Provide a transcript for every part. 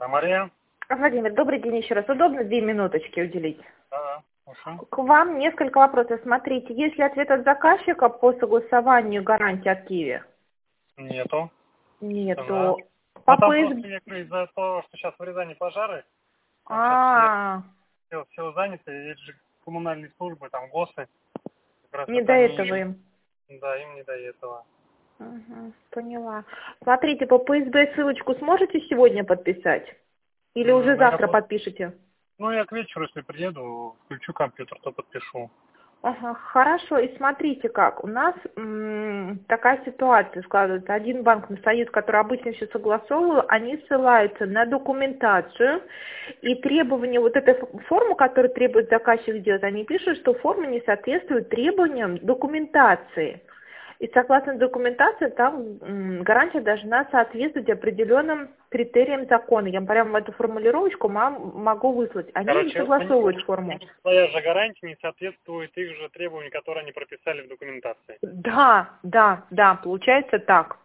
Да, Мария? Владимир, добрый день еще раз. Удобно 2 минуточки уделить? Да, слушаю. К вам несколько вопросов. Смотрите, есть ли ответ от заказчика по согласованию гарантии от Киви? Нету. Да. Нету. Ну, По там просто, ПСБ... я говорю, из-за того, что сейчас в Рязани пожары, там сейчас А, все заняты, есть же коммунальные службы, там ГОСы. Как раз не это до они, этого им. да, им не до этого. Угу, поняла. Смотрите, по ПСБ ссылочку сможете сегодня подписать? Или уже Ну, завтра подпишете? я к вечеру, если приеду, включу компьютер, то подпишу. Ага, хорошо. И смотрите как. У нас такая ситуация складывается. Один банк на союз, который обычно все согласовывал, они ссылаются на документацию. И требования, вот эту форму, которую требует заказчик сделать, они пишут, что форма не соответствует требованиям документации. И согласно документации, там гарантия должна соответствовать определенным критериям закона. Я прямо эту формулировочку могу выслать. Они не Короче, согласовывают форму. твоя же гарантия не соответствует их же требованиям, которые они прописали в документации. Да, получается так.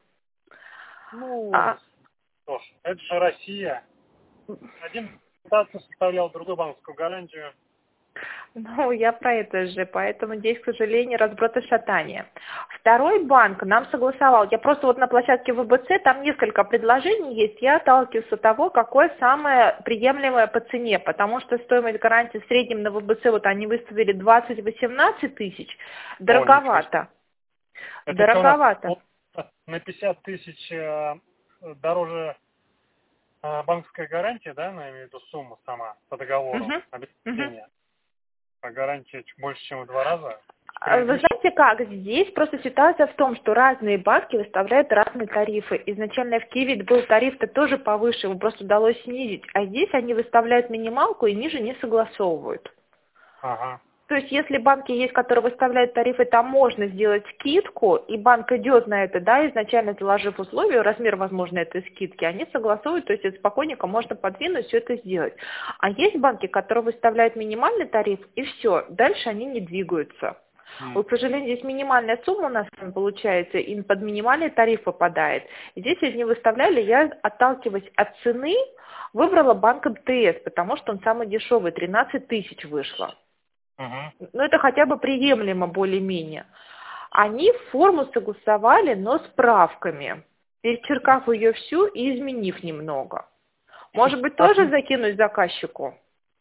Ну, А, что ж, это же Россия. Один документацию составлял, другой банковскую гарантию. ну, я про это же, поэтому здесь, к сожалению, разброд и шатание. Второй банк нам согласовал, я просто вот на площадке ВБЦ, там несколько предложений есть, я отталкиваюсь от того, какое самое приемлемое по цене, потому что стоимость гарантии в среднем на ВБЦ, вот они выставили 20-18 тысяч, О, ничего себе. дороговато. Это что у нас Дороговато. на 50 тысяч дороже банковская гарантия, да, я имею в виду сумма сама по договору Мгм. Мгм. обеспечения? А гарантия больше, чем в 2 раза? Вы Предыдущий? знаете как, здесь просто ситуация в том, что разные банки выставляют разные тарифы. Изначально в Киви был тариф-то тоже повыше, его просто удалось снизить. А здесь они выставляют минималку и ниже не согласовывают. Ага. То есть если банки есть, которые выставляют тарифы, там можно сделать скидку, и банк идет на это, да, изначально заложив условия, размер, возможно, этой скидки, они согласуют, то есть это спокойненько можно подвинуть, все это сделать. А есть банки, которые выставляют минимальный тариф, и все, дальше они не двигаются. Вот, к сожалению, здесь минимальная сумма у нас получается, и под минимальный тариф попадает. И здесь, если не выставляли, я, отталкиваясь от цены, выбрала банк МТС, потому что он самый дешевый, 13 тысяч вышло. Угу. Ну, это хотя бы приемлемо более-менее. Они форму согласовали, но с правками, перечеркав ее всю и изменив немного. Может быть, тоже закинуть заказчику?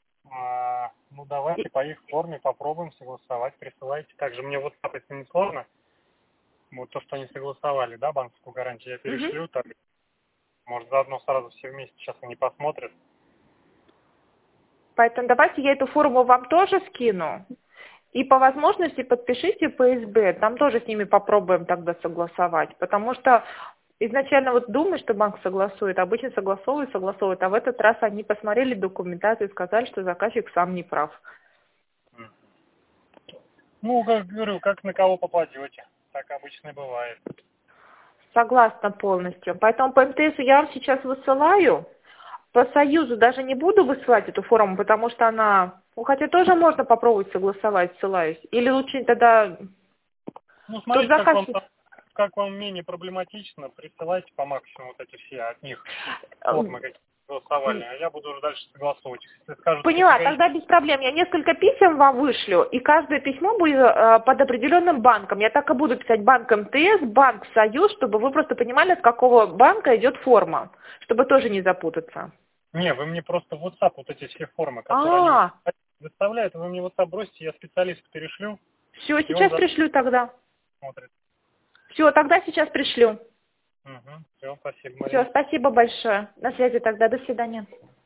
Ну, давайте по их форме попробуем согласовать, присылайте. Также мне вот это не сложно. Вот то, что они согласовали, да, банковскую гарантию, я Мгм. перешлю, так, может, заодно сразу все вместе сейчас они посмотрят. Поэтому давайте я эту форму вам тоже скину. И по возможности подпишите ПСБ, там тоже с ними попробуем тогда согласовать. Потому что изначально вот думаю, что банк согласует, обычно согласовывают, а в этот раз они посмотрели документацию и сказали, что заказчик сам не прав. Ну, как говорю, как на кого попадете. Так обычно и бывает. Согласна полностью. Поэтому по МТСу я вам сейчас высылаю. По Союзу даже не буду высылать эту форму, потому что она... Ну, хотя тоже можно попробовать согласовать, ссылаюсь. Или лучше тогда... Ну, Тут смотрите, заказчик... как вам менее проблематично, присылайте по максимуму вот эти все от них формы, какие голосовали, а я буду уже дальше согласовывать. Если скажут Поняла, категорически, тогда без проблем. Я несколько писем вам вышлю, и каждое письмо будет под определенным банком. Я так и буду писать банк МТС, банк Союз, чтобы вы просто понимали, от какого банка идет форма, чтобы тоже не запутаться. не, вы мне просто в WhatsApp вот эти все формы, которые они А, выставляют, вы мне в WhatsApp бросите, я специалисту перешлю, все, и он сейчас пришлю тогда. засмотрит. Все, тогда сейчас пришлю. Угу. Все, спасибо, Все, Мария. спасибо большое. На связи тогда. До свидания.